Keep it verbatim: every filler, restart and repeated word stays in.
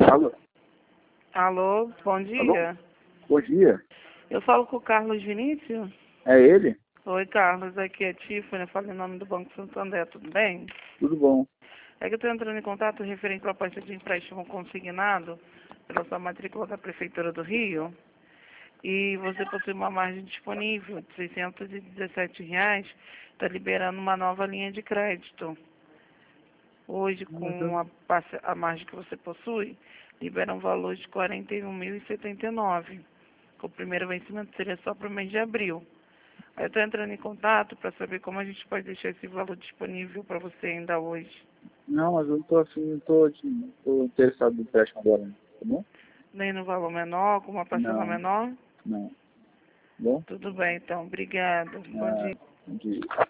Alô? Alô, bom dia. Alô? Bom dia. Eu falo com o Carlos Vinícius? É ele? Oi, Carlos, aqui é Tiffany, eu falo em nome do Banco Santander, tudo bem? Tudo bom? É que eu estou entrando em contato referente à proposta de empréstimo consignado pela sua matrícula da Prefeitura do Rio. E você possui uma margem disponível de seiscentos e dezessete reais, está liberando uma nova linha de crédito. Hoje, com a, parce- a margem que você possui, libera um valor de quarenta e um mil e setenta e nove. O primeiro vencimento seria só para o mês de abril. Aí eu estou entrando em contato para saber como a gente pode deixar esse valor disponível para você ainda hoje. Não, mas eu não tô assim, não tô, não tô interessado no empréstimo agora, tá bom? Nem no valor menor, com uma parcela Não, menor? não. Tá bom? Tudo bem, então. Obrigada. Bom Ah, dia. bom dia.